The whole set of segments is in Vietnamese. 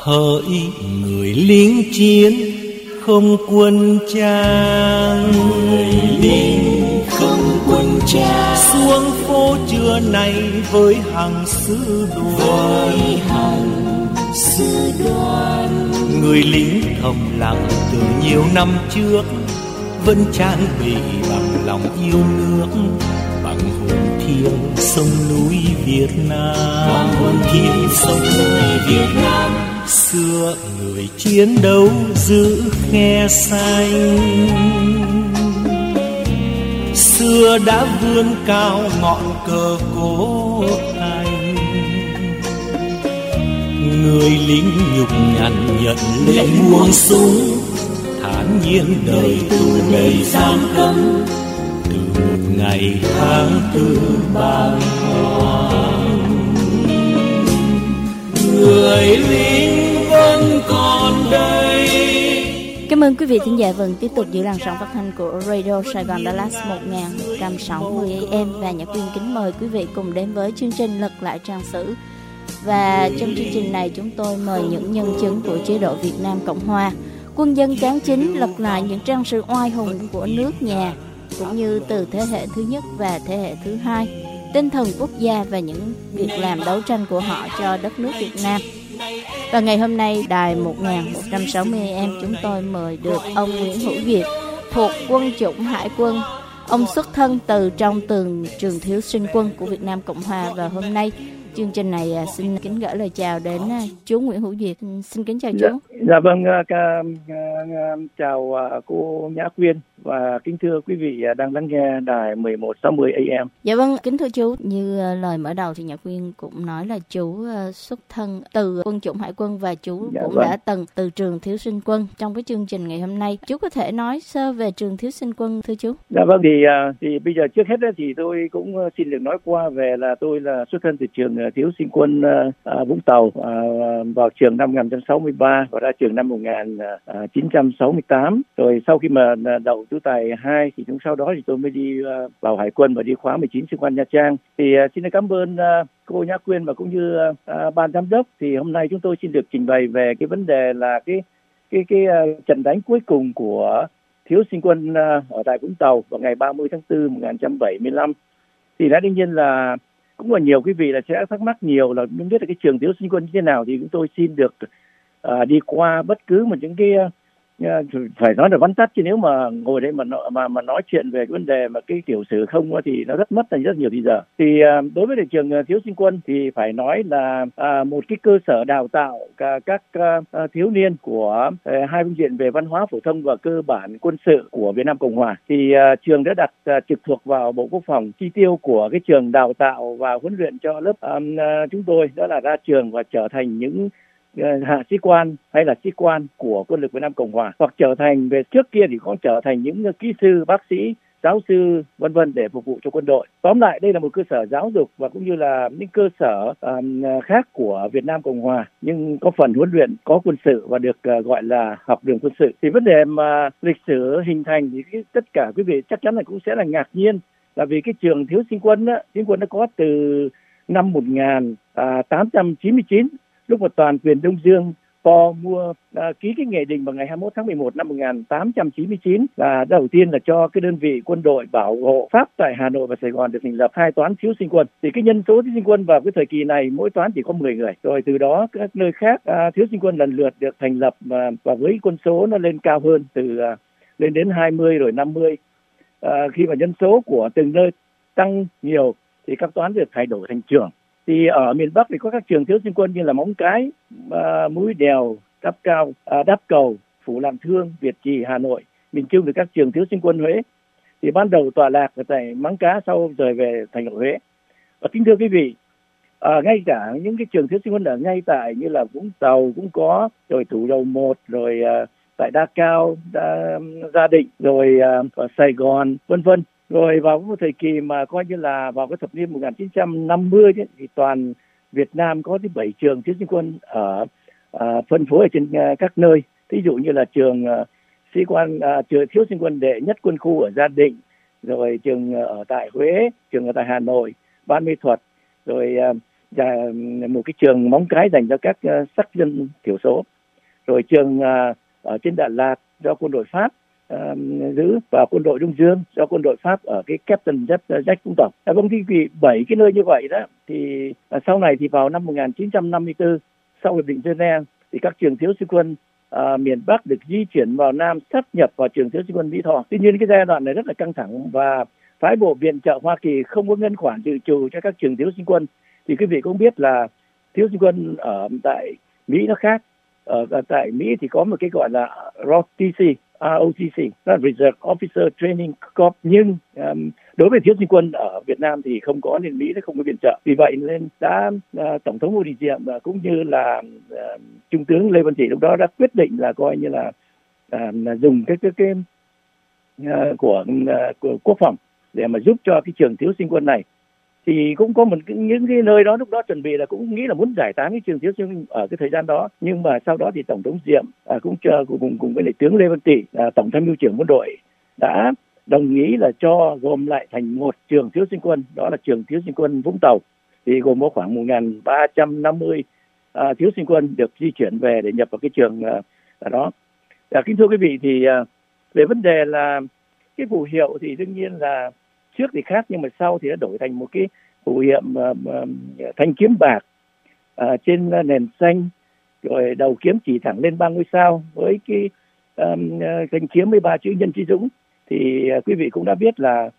Hỡi người lính chiến không quân trang, người lính không quân trang, xuống phố trưa nay với hàng sư đoàn. Người lính thầm lặng từ nhiều năm trước, vẫn trang bị bằng lòng yêu nước, bằng hồn thiêng sông núi Việt Nam, bằng hồn thiêng sông núi Việt Nam. Xưa người chiến đấu giữ khe xanh, xưa đã vươn cao ngọn cờ cố thành. Người lính nhục nhằn nhận lệnh buông súng, thản nhiên đời tù đầy giam cấm, từ một ngày tháng tư bàng hoàng. Người lính vẫn còn đây. Cảm ơn quý vị thính giả vẫn tiếp tục giữ làn sóng phát thanh của Radio Sài Gòn Dallas 1160 AM, và Nhật Quyên kính mời quý vị cùng đến với chương trình Lật lại trang sử. Và trong chương trình này chúng tôi mời những nhân chứng của chế độ Việt Nam Cộng Hòa, quân dân cán chính, lật lại những trang sử oai hùng của nước nhà, cũng như từ thế hệ thứ nhất và thế hệ thứ hai, tinh thần quốc gia và những việc làm đấu tranh của họ cho đất nước Việt Nam. Và ngày hôm nay, đài 1160 AM chúng tôi mời được ông Nguyễn Hữu Việt thuộc Quân chủng Hải quân. Ông xuất thân từ trong trường thiếu sinh quân của Việt Nam Cộng Hòa, và hôm nay chương trình này xin kính gửi lời chào đến chú Nguyễn Hữu Việt. Xin kính chào chú. Dạ vâng, chào cô Nhã Quyên và kính thưa quý vị đang lắng nghe đài 1160 AM. Dạ vâng, kính thưa chú, như lời mở đầu thì Nhã Quyên cũng nói là chú xuất thân từ Quân chủng Hải quân và chú cũng đã từng từ trường thiếu sinh quân. Trong cái chương trình ngày hôm nay, chú có thể nói sơ về trường thiếu sinh quân thưa chú? Dạ vâng, thì bây giờ trước hết thì tôi cũng xin được nói qua về là tôi là xuất thân từ trường thiếu sinh quân Vũng Tàu, vào trường năm 1963 và ra trường năm 1968. Rồi sau khi mà đậu tú tài 2 thì sau đó thì tôi mới đi vào Hải quân và đi khóa 19 sĩ quan Nha Trang. Thì xin cảm ơn cô Nhã Quyên và cũng như ban giám đốc. Thì hôm nay chúng tôi xin được trình bày về cái vấn đề là cái trận đánh cuối cùng của thiếu sinh quân ở tại Vũng Tàu vào ngày 30 tháng 4 1975. Thì đương nhiên là cũng có nhiều quý vị là sẽ thắc mắc nhiều là không biết là cái trường thiếu sinh quân như thế nào, thì chúng tôi xin được đi qua bất cứ một những cái phải nói là vắn tắt, chứ nếu mà ngồi đây mà nói chuyện về cái vấn đề mà cái tiểu sử không thì nó rất mất rất nhiều thời giờ. Thì đối với trường thiếu sinh quân thì phải nói là một cái cơ sở đào tạo các thiếu niên của hai bệnh viện về văn hóa phổ thông và cơ bản quân sự của Việt Nam Cộng Hòa. Thì trường đã đặt trực thuộc vào Bộ Quốc phòng. Chi tiêu của cái trường đào tạo và huấn luyện cho lớp chúng tôi đó là ra trường và trở thành những hạ sĩ quan hay là sĩ quan của quân lực Việt Nam Cộng Hòa, hoặc trở thành về trước kia thì có trở thành những kỹ sư, bác sĩ, giáo sư vân vân để phục vụ cho quân đội. Tóm lại đây là một cơ sở giáo dục và cũng như là những cơ sở khác của Việt Nam Cộng Hòa, nhưng có phần huấn luyện có quân sự và được gọi là học đường quân sự. Thì vấn đề mà lịch sử hình thành thì tất cả quý vị chắc chắn là cũng sẽ là ngạc nhiên, là vì cái trường thiếu sinh quân nó có từ năm 1899, lúc mà toàn quyền Đông Dương mua ký cái nghị định vào ngày 21 tháng 11 năm 1899 là đầu tiên là cho cái đơn vị quân đội bảo hộ Pháp tại Hà Nội và Sài Gòn được thành lập 2 toán thiếu sinh quân. Thì cái nhân số thiếu sinh quân vào cái thời kỳ này mỗi toán chỉ có 10 người. Rồi từ đó các nơi khác thiếu sinh quân lần lượt được thành lập và với quân số nó lên cao hơn, từ lên đến 20 rồi 50. Khi mà nhân số của từng nơi tăng nhiều thì các toán được thay đổi thành trường. Thì ở miền Bắc thì có các trường thiếu sinh quân như là Móng Cái, Mũi Đèo, Đáp Cầu, Phủ Lạng Thương, Việt Trì, Hà Nội. Miền Trung thì các trường thiếu sinh quân Huế. Thì ban đầu tọa lạc ở tại Móng Cái, sau rời về thành phố Huế. Và kính thưa quý vị, ngay cả những cái trường thiếu sinh quân ở ngay tại như là Vũng Tàu cũng có, rồi Thủ Dầu Một, rồi tại Đa Cao, Gia Định, rồi ở Sài Gòn, vân vân. Rồi vào một thời kỳ mà coi như là vào cái thập niên 1950 thì toàn Việt Nam có tới 7 trường thiếu sinh quân ở phân phối ở trên các nơi. Ví dụ như là trường trường thiếu sinh quân đệ nhất quân khu ở Gia Định, rồi trường ở tại Huế, trường ở tại Hà Nội, Ban Mê Thuật, rồi một cái trường Móng Cái dành cho các sắc dân thiểu số, rồi trường ở trên Đà Lạt do quân đội Pháp giữ, và quân đội Đông Dương do quân đội Pháp ở cái Captain Jack Vũng Tàu. Vâng, thì 7 cái nơi như vậy đó thì sau này thì vào năm 1954 sau hiệp định Geneva thì các trường thiếu sinh quân miền Bắc được di chuyển vào Nam, sáp nhập vào trường thiếu sinh quân Mỹ Tho. Tuy nhiên cái giai đoạn này rất là căng thẳng và phái bộ viện trợ Hoa Kỳ không có ngân khoản dự trù cho các trường thiếu sinh quân. Thì quý vị cũng biết là thiếu sinh quân ở tại Mỹ nó khác. Ở tại Mỹ thì có một cái gọi là ROTC, đó là Reserve Officer Training Corps, nhưng đối với thiếu sinh quân ở Việt Nam thì không có, nên Mỹ nó không có viện trợ. Vì vậy nên đã Tổng thống Ngô Đình Diệm cũng như là Trung tướng Lê Văn Trị lúc đó đã quyết định là coi như là dùng cái của quốc phòng để mà giúp cho cái trường thiếu sinh quân này. Thì cũng có những cái nơi đó lúc đó chuẩn bị là cũng nghĩ là muốn giải tán cái trường thiếu sinh quân ở cái thời gian đó, nhưng mà sau đó thì Tổng thống Diệm cũng cùng với lại tướng Lê Văn Trị, Tổng tham mưu trưởng quân đội, đã đồng ý là cho gồm lại thành một trường thiếu sinh quân, đó là trường thiếu sinh quân Vũng Tàu. Thì gồm có khoảng 1.350 thiếu sinh quân được di chuyển về để nhập vào cái trường đó. Kính thưa quý vị, thì về vấn đề là cái phù hiệu thì đương nhiên là trước thì khác, nhưng mà sau thì đã đổi thành một cái phù hiệu thanh kiếm bạc trên nền xanh, rồi đầu kiếm chỉ thẳng lên 3 ngôi sao với cái thanh kiếm với 3 chữ Nhân Chí Dũng. Thì quý vị cũng đã biết là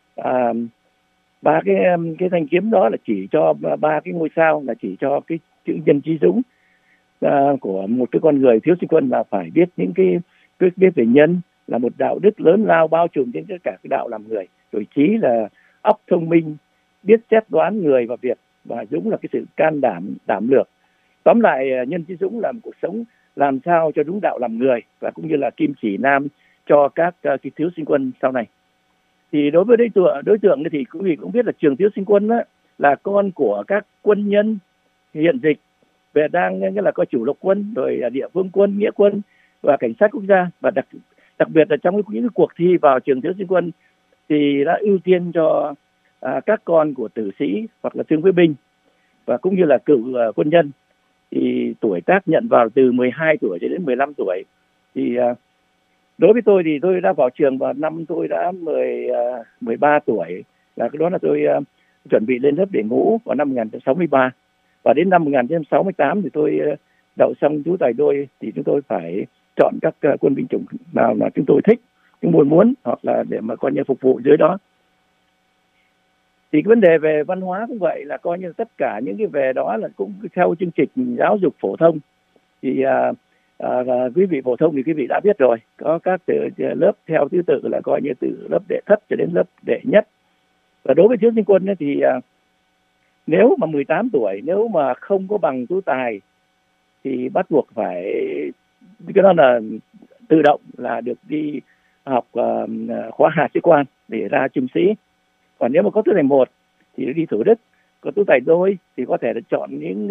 ba cái thanh kiếm đó là chỉ cho 3 cái ngôi sao, là chỉ cho cái chữ Nhân Chí Dũng của một cái con người thiếu sinh quân là phải biết những cái biết về nhân, là một đạo đức lớn lao bao trùm trên tất cả cái đạo làm người, rồi Chí là óc thông minh, biết xét đoán người và việc, và Dũng là cái sự can đảm, đảm lược. Tóm lại, Nhân Chí Dũng là một cuộc sống làm sao cho đúng đạo làm người, và cũng như là kim chỉ nam cho các cái thiếu sinh quân sau này. Thì đối với đối tượng thì quý vị cũng biết là trường thiếu sinh quân á, là con của các quân nhân hiện dịch về đang nghĩa là có chủ lực quân, rồi địa phương quân, nghĩa quân và cảnh sát quốc gia. Và đặc biệt là trong những cái cuộc thi vào trường thiếu sinh quân thì đã ưu tiên cho các con của tử sĩ hoặc là thương phế binh và cũng như là cựu quân nhân. Thì tuổi tác nhận vào từ 12 tuổi cho đến 15 tuổi. Thì đối với tôi thì tôi đã vào trường vào năm tôi đã 13 tuổi, là cái đó là tôi chuẩn bị lên lớp để ngũ vào năm 1963. Và đến năm 1968 thì tôi đậu xong chú tài đôi, thì chúng tôi phải chọn các quân binh chủng nào mà chúng tôi thích, chúng muốn hoặc là để mà coi như phục vụ dưới đó. Thì cái vấn đề về văn hóa cũng vậy, là coi như tất cả những cái về đó là cũng theo chương trình giáo dục phổ thông. Thì quý vị phổ thông thì quý vị đã biết rồi, có các lớp theo thứ tự là coi như từ lớp đệ thất cho đến lớp đệ nhất. Và đối với thiếu sinh quân ấy, thì nếu mà 18 tuổi, nếu mà không có bằng tú tài thì bắt buộc phải, cái đó là tự động là được đi học khóa hạ sĩ quan để ra trung sĩ. Còn nếu mà có tú tài 1 thì đi Thủ Đức, có tú tài 2 thì có thể là chọn những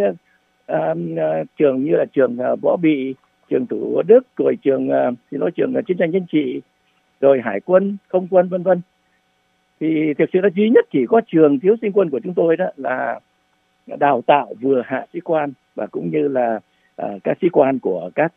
trường như là trường Võ Bị, trường Thủ Đức, rồi trường chiến tranh chính trị, rồi Hải quân, Không quân, vân vân. Thì thực sự là duy nhất chỉ có trường thiếu sinh quân của chúng tôi đó là đào tạo vừa hạ sĩ quan và cũng như là các sĩ quan của các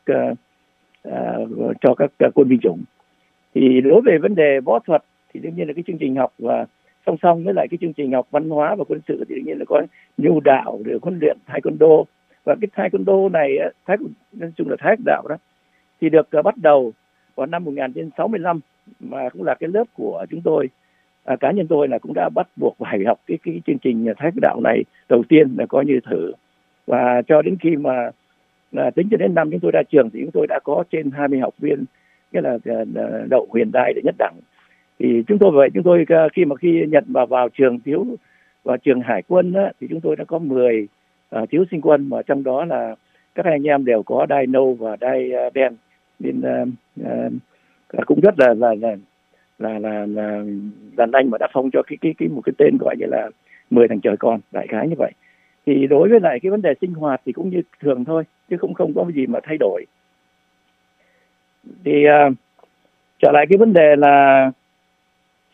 cho các quân binh chủng. Thì đối về vấn đề võ thuật thì đương nhiên là cái chương trình học và song song với lại cái chương trình học văn hóa và quân sự thì đương nhiên là có nhu đạo để huấn luyện taekwondo. Và cái taekwondo này, nói chung là thái cực đạo đó, thì được bắt đầu vào năm 1965, mà cũng là cái lớp của chúng tôi. Cá nhân tôi là cũng đã bắt buộc phải học cái chương trình thái cực đạo này đầu tiên là coi như thử. Và cho đến khi mà tính cho đến năm chúng tôi ra trường thì chúng tôi đã có trên 20 học viên, nghĩa là đậu huyền đai để nhất đẳng. Thì chúng tôi khi nhận vào trường trường Hải quân á, thì chúng tôi đã có 10 thiếu sinh quân, mà trong đó là các anh em đều có đai nâu và đai đen, nên cũng rất là anh mà đã phong cho một cái tên gọi như là 10 thằng trời con, đại khái như vậy. Thì đối với lại cái vấn đề sinh hoạt thì cũng như thường thôi, chứ không có gì mà thay đổi. Thì trở lại cái vấn đề là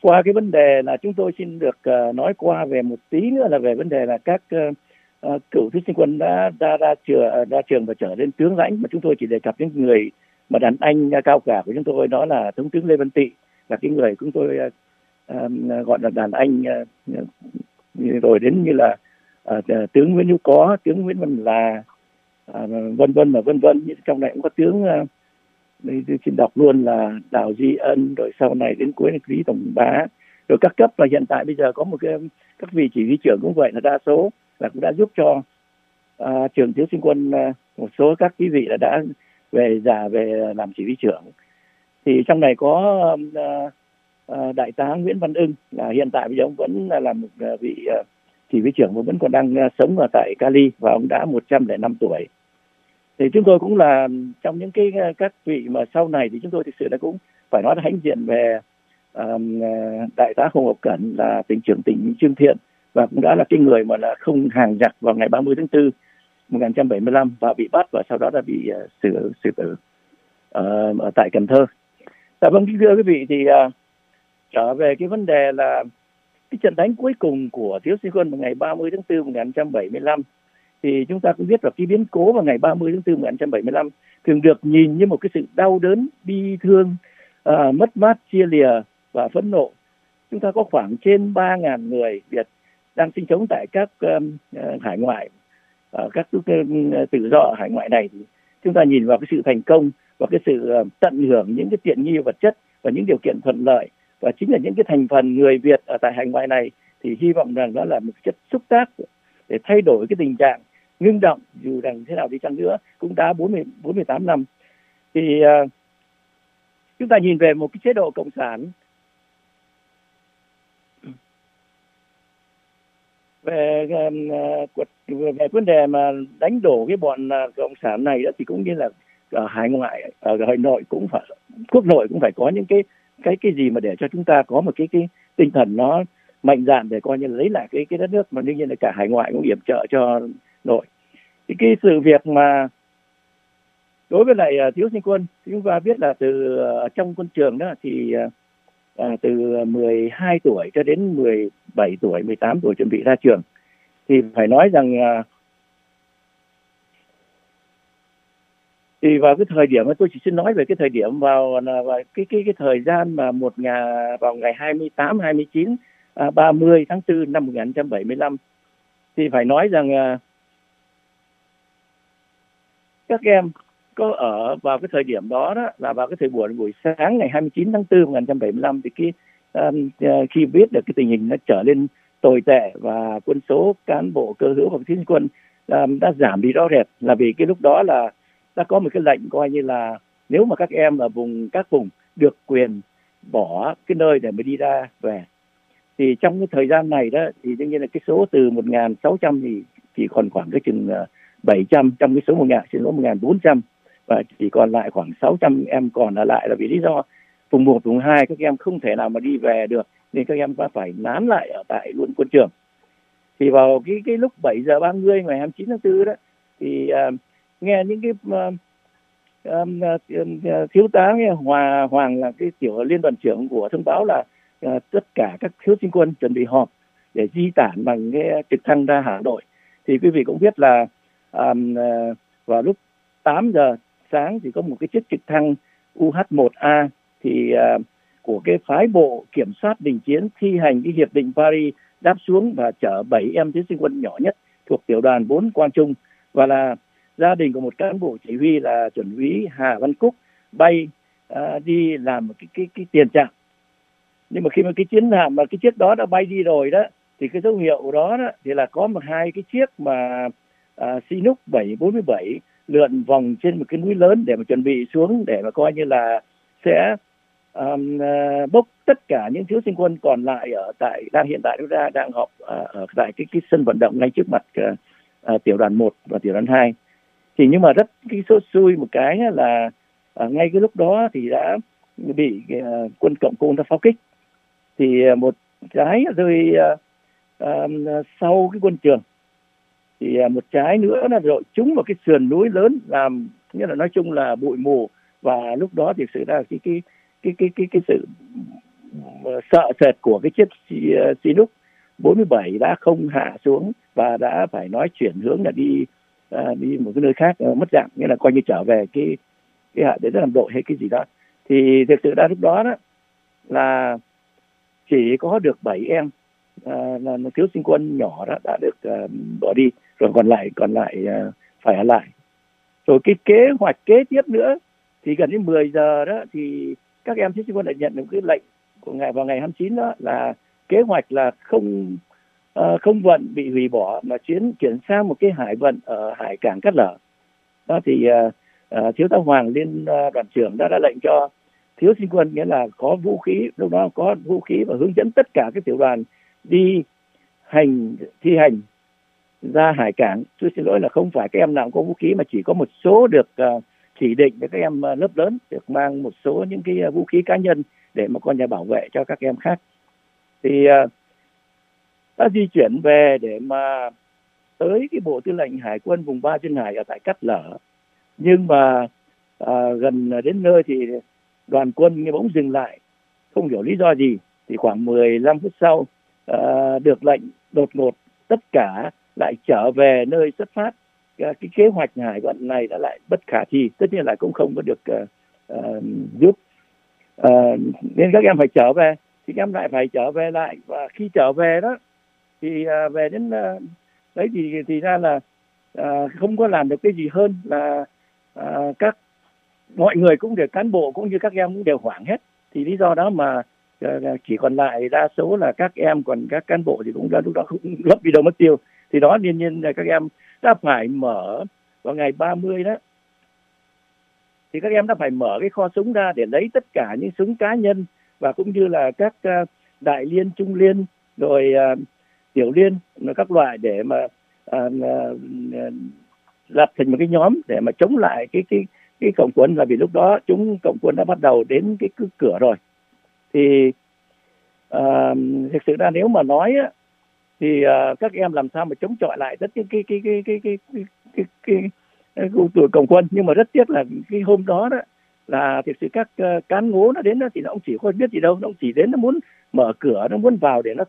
Qua cái vấn đề là chúng tôi xin được nói qua về một tí nữa là về vấn đề là các cựu thí sinh quân đã ra trường và trở lên tướng lãnh, mà chúng tôi chỉ đề cập những người mà đàn anh cao cả của chúng tôi, đó là thống tướng Lê Văn Tị, là cái người chúng tôi gọi là đàn anh, rồi đến như là tướng Nguyễn Hữu Có, tướng Nguyễn Văn Là, vân vân. Trong này cũng có tướng đây tôi xin đọc luôn là Đào Duy Ân, rồi sau này đến cuối là Lý Tổng Bá, rồi các cấp, và hiện tại bây giờ có một cái các vị chỉ huy trưởng cũng vậy, là đa số là cũng đã giúp cho trường thiếu sinh quân một số các quý vị là đã về làm chỉ huy trưởng. Thì trong này có đại tá Nguyễn Văn Ưng, là hiện tại bây giờ ông vẫn là một vị chỉ huy trưởng và vẫn còn đang sống ở tại Cali, và ông đã 105 tuổi. Thì chúng tôi cũng là trong những các vị mà sau này thì chúng tôi thực sự là cũng phải nói là hãnh diện về đại tá Hồ Ngọc Cẩn, là tỉnh trưởng tỉnh Trương Thiện, và cũng đã là cái người mà là không hàng giặc vào ngày 30 tháng 4 1975 và bị bắt, và sau đó đã bị xử tử ở tại Cần Thơ. Dạ vâng, thưa quý vị, thì trở về cái vấn đề là cái trận đánh cuối cùng của thiếu sinh quân vào ngày 30 tháng 4 1975, thì chúng ta cũng biết là cái biến cố vào ngày 30 tháng 4 1975 thường được nhìn như một cái sự đau đớn, bi thương, mất mát, chia lìa và phẫn nộ. Chúng ta có khoảng trên 3.000 người Việt đang sinh sống tại các hải ngoại, các tự do ở hải ngoại này. Thì chúng ta nhìn vào cái sự thành công và cái sự tận hưởng những cái tiện nghi vật chất và những điều kiện thuận lợi, và chính là những cái thành phần người Việt ở tại hải ngoại này, thì hy vọng rằng đó là một chất xúc tác để thay đổi cái tình trạng ngưng động, dù rằng thế nào đi chăng nữa cũng đã 48 năm. Thì chúng ta nhìn về một cái chế độ cộng sản, về vấn đề mà đánh đổ cái bọn cộng sản này đó, thì cũng như là ở hải ngoại, ở hải nội cũng phải, quốc nội cũng phải có những cái gì mà để cho chúng ta có một cái tinh thần nó mạnh dạn để coi như là lấy lại cái đất nước, mà đương nhiên là cả hải ngoại cũng yểm trợ cho nội. Thì cái sự việc mà đối với lại thiếu sinh quân, chúng ta biết là từ trong quân trường đó thì từ 12 tuổi cho đến 17 tuổi, 18 tuổi chuẩn bị ra trường, thì phải nói rằng thì vào cái thời điểm, tôi chỉ xin nói về cái thời điểm vào cái thời gian mà vào ngày 28, 29, 30 tháng 4 năm 1975, thì phải nói rằng các em có ở vào cái thời điểm đó là vào cái thời buổi sáng ngày 29 tháng 4 1975, thì khi biết được cái tình hình nó trở nên tồi tệ và quân số cán bộ cơ hữu của thiếu sinh quân đã giảm đi rõ rệt, là vì cái lúc đó là đã có một cái lệnh coi như là nếu mà các em ở các vùng được quyền bỏ cái nơi để mới đi ra về, thì trong cái thời gian này đó thì đương nhiên là cái số từ 1.600 thì chỉ còn khoảng cái chừng 700 trong cái số 1.400, và chỉ còn lại khoảng 600 em còn ở lại, là vì lý do vùng 1, vùng 2 các em không thể nào mà đi về được, nên các em đã phải nán lại ở tại luôn quân trường. Thì vào cái lúc 7 giờ 30 ngày 29 tháng 4 đó, thì nghe những cái thiếu tá Hoàng là cái tiểu liên đoàn trưởng của thông báo là tất cả các thiếu sinh quân chuẩn bị họp để di tản bằng cái trực thăng ra Hà Nội. Thì quý vị cũng biết là vào lúc 8 giờ sáng thì có một cái chiếc trực thăng UH-1A thì của cái phái bộ kiểm soát đình chiến thi hành cái hiệp định Paris đáp xuống và chở 7 em thiếu sinh quân nhỏ nhất thuộc tiểu đoàn 4 Quang Trung, và là gia đình của một cán bộ chỉ huy là chuẩn úy Hà Văn Cúc bay đi làm một cái tiền trạm. Nhưng mà khi mà cái chiến hạm mà cái chiếc đó đã bay đi rồi đó, thì cái dấu hiệu đó thì là có hai cái chiếc mà Chinook 747 lượn vòng trên một cái núi lớn để mà chuẩn bị xuống, để mà coi như là sẽ bốc tất cả những thiếu sinh quân còn lại ở tại hiện tại chúng ta đang họp ở tại cái sân vận động ngay trước mặt tiểu đoàn 1 và tiểu đoàn 2. Thì nhưng mà rất cái số xui một cái là ngay cái lúc đó thì đã bị quân Cộng Côn ta pháo kích, thì một trái rơi sau cái quân trường, thì một trái nữa là rồi trúng vào cái sườn núi lớn, làm nghĩa là nói chung là bụi mù, và lúc đó thì xảy ra cái sự sợ sệt của cái chiếc Chinook 47 đã không hạ xuống và đã phải nói chuyển hướng là đi một cái nơi khác, mất dạng, nghĩa là coi như trở về cái hạ để rất làm đội hay cái gì đó. Thì thực sự ra lúc đó là chỉ có được 7 em là thiếu sinh quân nhỏ đó đã được bỏ đi, rồi còn lại phải ở lại. Rồi cái kế hoạch kế tiếp nữa thì gần đến 10 giờ đó thì các em thiếu sinh quân lại nhận được cái lệnh của vào ngày 29 đó là kế hoạch là không vận bị hủy bỏ mà chuyển sang một cái hải vận ở hải cảng Cát Lở. Đó thì thiếu tá Hoàng Liên đoàn trưởng đã lệnh cho thiếu sinh quân, nghĩa là có vũ khí, lúc đó có vũ khí, và hướng dẫn tất cả các tiểu đoàn đi thi hành ra hải cảng. Tôi xin lỗi là không phải các em nào có vũ khí, mà chỉ có một số được chỉ định để các em lớp lớn được mang một số những cái vũ khí cá nhân để mà coi như bảo vệ cho các em khác. Thì đã di chuyển về để mà tới cái bộ tư lệnh Hải quân vùng 3 Duyên Hải ở tại Cát Lở. Nhưng mà gần đến nơi thì đoàn quân bỗng dừng lại, không hiểu lý do gì. Thì khoảng 15 phút sau được lệnh đột ngột tất cả lại trở về nơi xuất phát. Cái kế hoạch hải vận này đã lại bất khả thi, tất nhiên là cũng không có được giúp. Nên các em phải trở về, thì các em lại phải trở về lại. Và khi trở về đó thì về đến đấy thì ra là không có làm được cái gì hơn là mọi người cũng đều, cán bộ cũng như các em cũng đều hoảng hết. Thì lý do đó mà chỉ còn lại đa số là các em, còn các cán bộ thì cũng đã lúc đó không lấp đi đâu mất tiêu. Thì đó nhiên nhiên là các em đã phải mở vào ngày 30 đó, thì các em đã phải mở cái kho súng ra để lấy tất cả những súng cá nhân và cũng như là các đại liên, trung liên, rồi tiểu liên, các loại để mà lập thành một cái nhóm để mà chống lại cái cộng quân. Là vì lúc đó cộng quân đã bắt đầu đến cái cửa rồi. Thì thực sự ra nếu mà nói á, thì các em làm sao mà chống chọi lại tất cái tuổi cộng quân. Nhưng mà rất tiếc là cái hôm đó là thực sự các cán ngố nó đến đó thì nó cũng chỉ có biết gì đâu, nó cũng chỉ đến nó muốn mở cửa, nó muốn vào để nó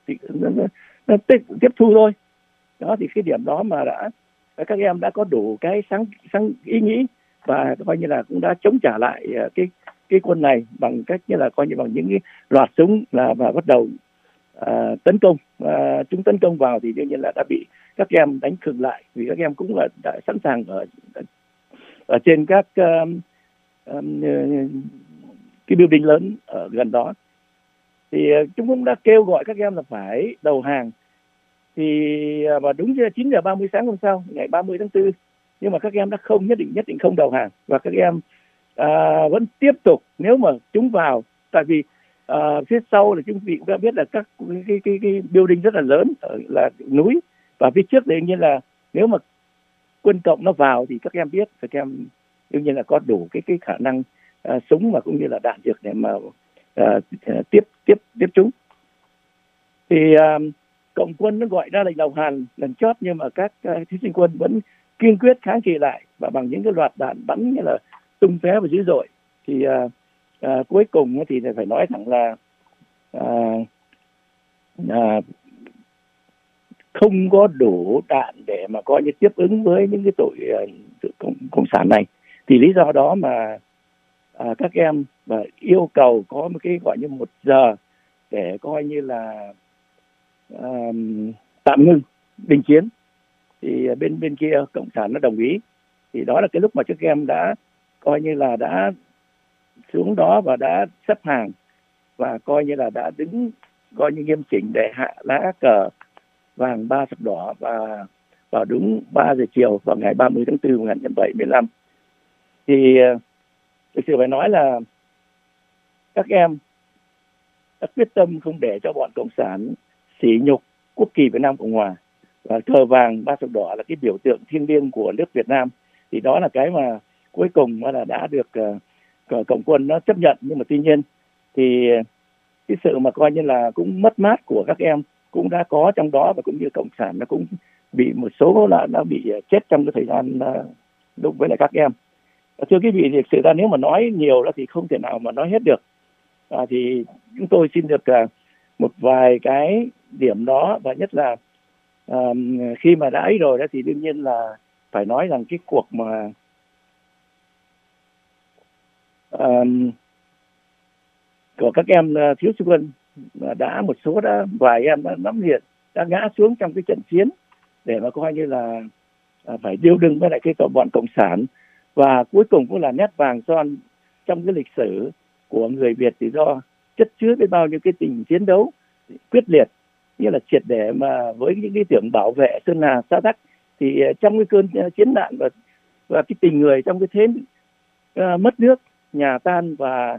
tiếp thu thôi. Đó thì cái điểm đó mà các em đã có đủ cái sáng ý nghĩ và coi như là cũng đã chống trả lại cái quân này bằng cách như là coi như bằng những cái loạt súng và bắt đầu tấn công. Chúng tấn công vào thì đương nhiên là đã bị các em đánh khựng lại, vì các em cũng là đã sẵn sàng ở trên các cái building lớn ở gần đó. Thì chúng cũng đã kêu gọi các em là phải đầu hàng. Thì và đúng 9 giờ 30 sáng hôm sau, ngày 30 tháng 4, nhưng mà các em đã không nhất định không đầu hàng, và các em vẫn tiếp tục. Nếu mà chúng vào, tại vì phía sau là chúng vị cũng đã biết là các cái building rất là lớn là núi, và phía trước đương nhiên là nếu mà quân cộng nó vào thì các em biết, các em đương nhiên là có đủ cái khả năng súng và cũng như là đạn dược để mà tiếp chúng. Thì cộng quân nó gọi ra lệnh đầu hàng lần chót, nhưng mà các thí sinh quân vẫn kiên quyết kháng cự lại, và bằng những cái loạt đạn bắn như là tung tóe và dữ dội. Thì cuối cùng thì phải nói thẳng là không có đủ đạn để mà coi như tiếp ứng với những cái tội cộng sản này. Thì lý do đó mà các em yêu cầu có một cái gọi như 1 giờ để coi như là tạm ngưng đình chiến. Thì bên kia cộng sản nó đồng ý. Thì đó là cái lúc mà các em đã coi như là đã xuống đó và đã xếp hàng và coi như là đã đứng coi như nghiêm chỉnh để hạ lá cờ vàng 3 sọc đỏ và vào đúng 3 giờ chiều vào ngày 30 tháng 4 năm 1975. Thì thực sự phải nói là các em đã quyết tâm không để cho bọn cộng sản sỉ nhục quốc kỳ Việt Nam Cộng Hòa, và cờ vàng 3 sọc đỏ là cái biểu tượng thiêng liêng của nước Việt Nam. Thì đó là cái mà cuối cùng là đã được cộng quân nó chấp nhận. Nhưng mà tuy nhiên thì cái sự mà coi như là cũng mất mát của các em cũng đã có trong đó, và cũng như cộng sản nó cũng bị một số là nó bị chết trong cái thời gian lúc với lại các em. Thưa quý vị, thực sự ra nếu mà nói nhiều đó thì không thể nào mà nói hết được. thì chúng tôi xin được một vài cái điểm đó, và nhất là khi mà đã ấy rồi đó thì đương nhiên là phải nói rằng cái cuộc mà của các em thiếu sinh quân đã một số đã vài em đã nắm liệt, đã ngã xuống trong cái trận chiến để mà coi như là phải điêu đứng với lại cái bọn cộng sản, và cuối cùng cũng là nét vàng son trong cái lịch sử của người Việt tự do, chất chứa với bao nhiêu cái tình chiến đấu quyết liệt, như là triệt để mà với những cái tưởng bảo vệ Sơn Hà Sa Đắc. Thì trong cái cơn chiến nạn và cái tình người trong cái thế mất nước nhà tan, và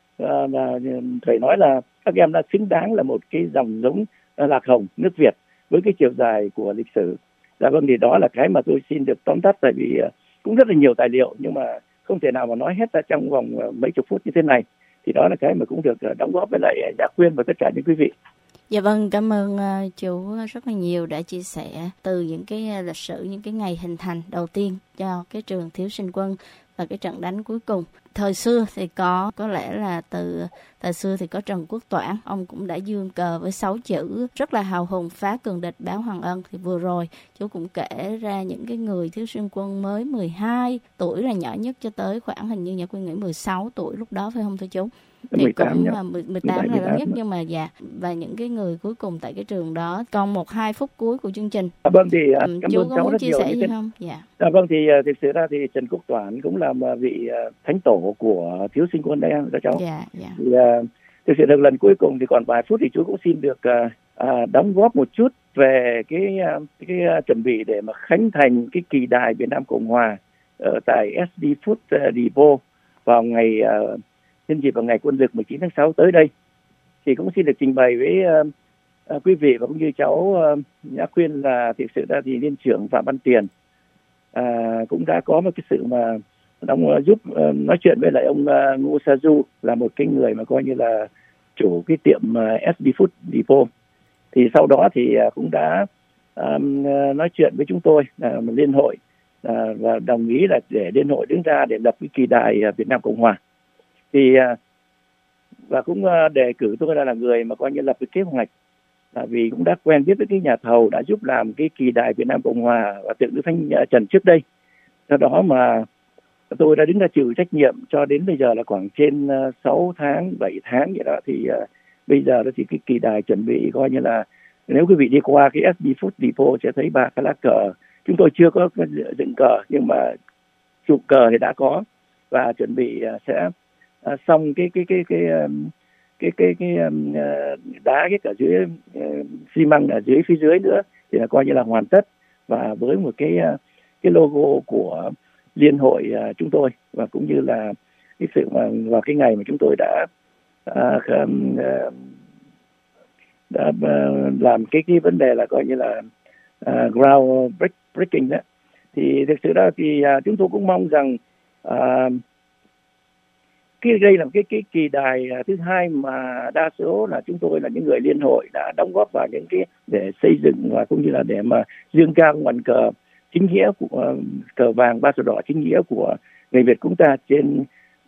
phải nói là các em đã xứng đáng là một cái dòng giống lạc hồng nước Việt với cái chiều dài của lịch sử. Dạ vâng, thì đó là cái mà tôi xin được tóm tắt, tại vì cũng rất là nhiều tài liệu nhưng mà không thể nào mà nói hết ra trong vòng mấy chục phút như thế này. Thì đó là cái mà cũng được đóng góp với lại Nhã Quyên và tất cả những quý vị. Dạ vâng, cảm ơn chú rất là nhiều đã chia sẻ từ những cái lịch sử, những cái ngày hình thành đầu tiên cho cái trường Thiếu Sinh Quân và cái trận đánh cuối cùng. Thời xưa thì có lẽ là từ thời xưa thì có Trần Quốc Toản, ông cũng đã dương cờ với 6 chữ rất là hào hùng: phá cường địch báo hoàng ân. Thì vừa rồi chú cũng kể ra những cái người thiếu sinh quân mới 12 tuổi là nhỏ nhất, cho tới khoảng hình như Nhã Quyên nghĩ 16 tuổi lúc đó, phải không thưa chú? Thì 18 cũng là 18 là lớn nhất, nhưng mà và những cái người cuối cùng tại cái trường đó. Còn 1-2 phút cuối của chương trình. Vâng, thì cảm chú ơn có cháu muốn rất chia nhiều. sẻ gì không? Dạ. Vâng, thì thực sự ra thì Trần Quốc Toản cũng là vị thánh tổ của thiếu sinh quân đây các cháu. Dạ. Thì thực sự được lần cuối cùng thì còn vài phút thì chú cũng xin được đóng góp một chút về cái chuẩn bị để mà khánh thành cái kỳ đài Việt Nam Cộng Hòa ở tại SD Food Depot vào ngày nhân dịp vào ngày Quân lực 19 tháng 6 tới đây. Thì cũng xin được trình bày với quý vị và cũng như cháu Nhã Quyên là thực sự ra thì Liên trưởng Phạm Văn Tiền cũng đã có một cái sự mà giúp nói chuyện với lại ông Ngô Sa Du, là một cái người mà coi như là chủ cái tiệm SD Food Depot. Thì sau đó thì cũng đã nói chuyện với chúng tôi là liên hội và đồng ý là để liên hội đứng ra để lập cái kỳ đài Việt Nam Cộng Hòa. Thì và cũng đề cử tôi là người mà coi như lập cái kế hoạch, vì cũng đã quen biết với cái nhà thầu đã giúp làm cái kỳ đài Việt Nam Cộng Hòa và tượng Đức Thánh Trần trước đây. Do đó mà tôi đã đứng ra chịu trách nhiệm cho đến bây giờ là khoảng trên 6 tháng, 7 tháng vậy đó. Thì bây giờ đó thì cái kỳ đài chuẩn bị coi như là, nếu quý vị đi qua cái SD Food Depot sẽ thấy 3 cái lá cờ. Chúng tôi chưa có dựng cờ nhưng mà chụp cờ thì đã có, và chuẩn bị sẽ xong cái đá cái cả dưới xi măng ở dưới phía dưới nữa thì là coi như là hoàn tất, và với một cái logo của liên hội chúng tôi, và cũng như là cái sự mà vào cái ngày mà chúng tôi đã làm cái vấn đề là coi như là ground breaking đó. Thì thực sự đó thì chúng tôi cũng mong rằng đây là cái kỳ đài thứ hai mà đa số là chúng tôi là những người liên hội đã đóng góp vào những cái để xây dựng, và cũng như là để mà dương cao ngọn cờ chính nghĩa của cờ vàng ba sổ đỏ chính nghĩa của người Việt chúng ta trên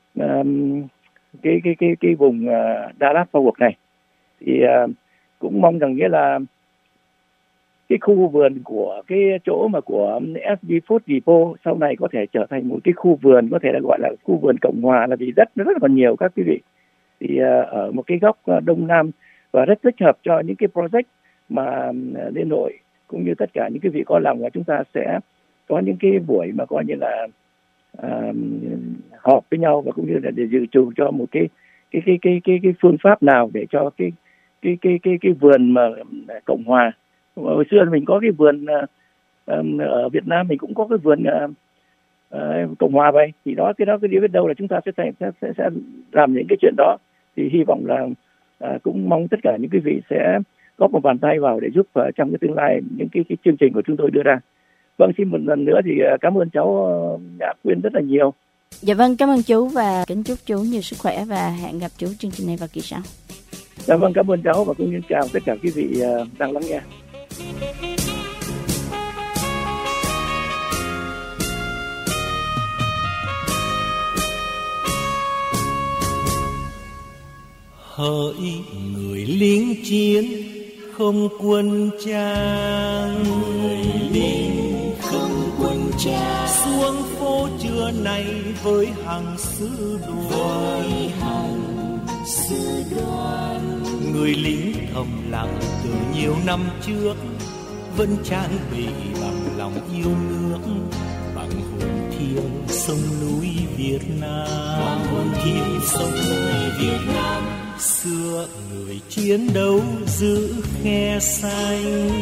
cái vùng Đà Lạt Phao Cuộc này. Thì cũng mong rằng nghĩa là cái khu vườn của cái chỗ mà của SD Food Depot sau này có thể trở thành một cái khu vườn, có thể là gọi là khu vườn Cộng Hòa, là vì đất nó rất là còn nhiều các quý vị. Thì ở một cái góc đông nam và rất thích hợp cho những cái project mà liên hội cũng như tất cả những cái vị có lòng, là chúng ta sẽ có những cái buổi mà coi như là họp với nhau, và cũng như là để dự trù cho một cái phương pháp nào để cho cái vườn mà Cộng Hòa. Hồi xưa mình có cái vườn ở Việt Nam mình cũng có cái vườn Cộng Hòa vậy, thì cái điều biết đâu là chúng ta sẽ làm những cái chuyện đó. Thì hy vọng là cũng mong tất cả những quý vị sẽ góp một bàn tay vào để giúp trong cái tương lai những cái chương trình của chúng tôi đưa ra. Vâng, xin một lần nữa thì cảm ơn cháu Nhã Quyên rất là nhiều. Dạ vâng, cảm ơn chú và kính chúc chú nhiều sức khỏe và hẹn gặp chú chương trình này vào kỳ sau. Dạ vâng, cảm ơn cháu và cũng như chào tất cả quý vị đang lắng nghe. hỡi người lính chiến không quân trang, người lính không quân trang xuống phố trưa nay với hàng sư đoàn, người lính thầm lặng từ nhiều năm trước vẫn trang bị bằng lòng yêu nước, bằng hồn thiêng sông núi Việt Nam, bằng hồn thiêng sông núi Việt Nam. Xưa người chiến đấu giữ khe xanh,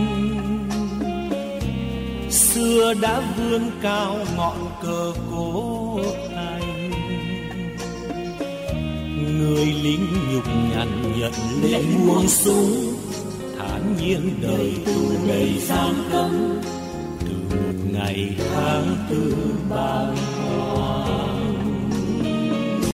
xưa đã vươn cao ngọn cờ cố thành, người lính nhục nhằn nhận lệ buông súng, thản nhiên đời tù đầy giam cấm, từ một ngày tháng tư bàng hoàng.